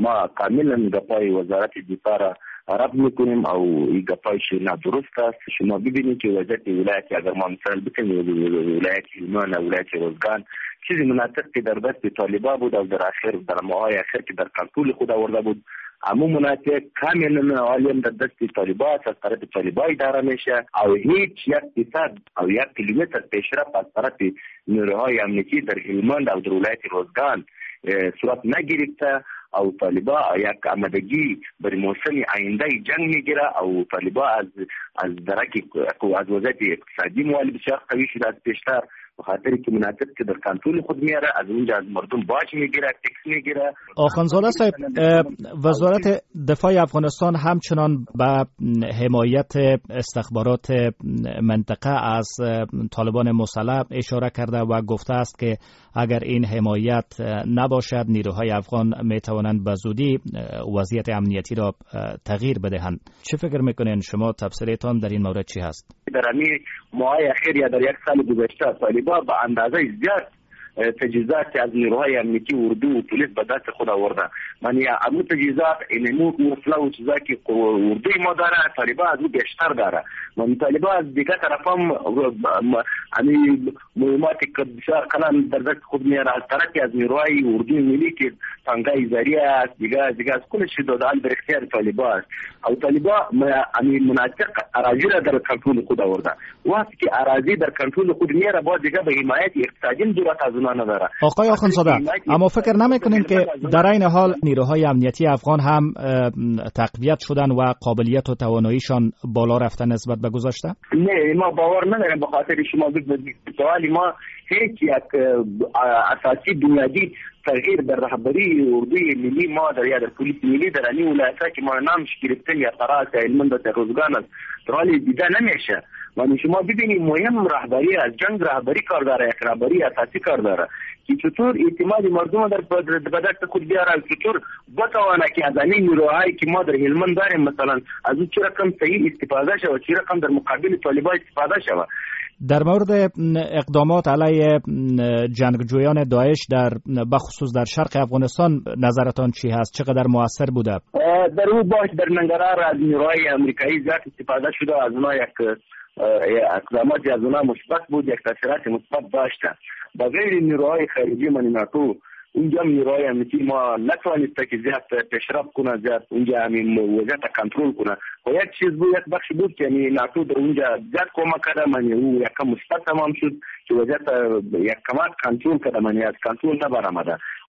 ما کاملا گپای وزارت دفاع را رد میکنیم او این گپایش نادرست است. شما ببینید که وضعیت ولایت اگر ما مثال بکنیم ولایت هلمند و ولایت روزگان چیزی مناطق که در دست طالبان بود و در ماهای اخیر که در کنترل خود آورده بود، همون مناطق کاملا عالم در دست طالبان است، از طرف طالبان اداره میشه او هیچ یک فیصد او یک کیلومتر پیشرفت از طرف نیروهای امنیتی در هلمند و در ولایت روزگان صورت نگرفته او طالبان یک آمادگی برای موسم آینده جنگ میگیره او طالبان از درک از وضعیت اقتصادی موالب بسیار قوی شده از پیشتر، بخاطر که مناطق که در کنترل خود میاره از اونجا از مردم باج میگیره، تکس میگیره. آخوندزاده صاحب، وزارت دفاع افغانستان همچنان به حمایت استخبارات منطقه از طالبان مسلح اشاره کرده و گفته است که اگر این حمایت نباشد نیروهای افغان میتوانند به زودی وضعیت امنیتی را تغییر بدهند. چه فکر میکنین شما؟ تفسیرتان در این مورد چی هست؟ در همین ماهای اخیر یا در یک سال گذشته طالبان به اندازه زیاد تجهیزات از نیروهای امنیتی اردو و پلیس به دست خود آورده. من یا امو تجهیزات اینمو وصله و چیزا که اردوی ما داره طالبان از او بیشتر داره. من طالبان از دیگه طرف هم مهماتی که بسیار کلان در دست خود میاره از طرفی از نیروهای اردوی ملی که تانگای زریعه است، دیگه از کلش دادال در اختیار طالبان است. او طالبان مناطق اراضی را در کنترل خود آورده. وقتی که اراضی در کنترل خود میاره باید دیگه به حمایت اقتصادی ضرورت از اونها نداره. آقای آخوندزاده، اما فکر نمیکنین که در این حال نیروهای امنیتی افغان هم تقویت شدن و قابلیت و تواناییشان بالا رفته نسبت به گذشته؟ نه، ما باور نداریم. به خاطر شما سوالی ما هیچ یک اساسی بنیادی تغییر در رهبری اردوی ملی ما در یاد پلیس ملی در این ولایت‌ها که ما نامش گرفتن یا طراز هلمند و روزگان است ولی دیده نمیشه. و شما ببینید مهم رهبری از جنگ رهبری کار داره، یک رهبری اساسی کار داره که چطور اعتماد مردم در بدست خود بیاره، چطور بتوانه که از این نیروهایی که ما در هلمند داریم مثلا از اون چه رقم صحیح استفاده شود، چه رقم در مقابل طالبان استفاده شود. در مورد اقدامات علیه جنگجویان داعش بخصوص در شرق افغانستان نظرتان چی هست؟ چقدر مؤثر بوده؟ در اون باش در ننگرهار از نیروهای امریکایی زیاد استفاده شده، از اونها یک اقدامات از اونها مثبت بود، یک تاثیرات مثبت داشته. با غیر نیروهای خارجی من ناتو اونجا نیروهای امنیتی ما نتوانسته که زیاد پیشرفت کنه، زیاد اونجا همین وضعیت کنترل کنه. و یک چیز بود، یک بخش بود که ناتو در اونجا زیاد کمک کرده، من او یک مثبت تمام شد که وضعیت یک کمک کنترل کرده، من از کنترل نبرآمده.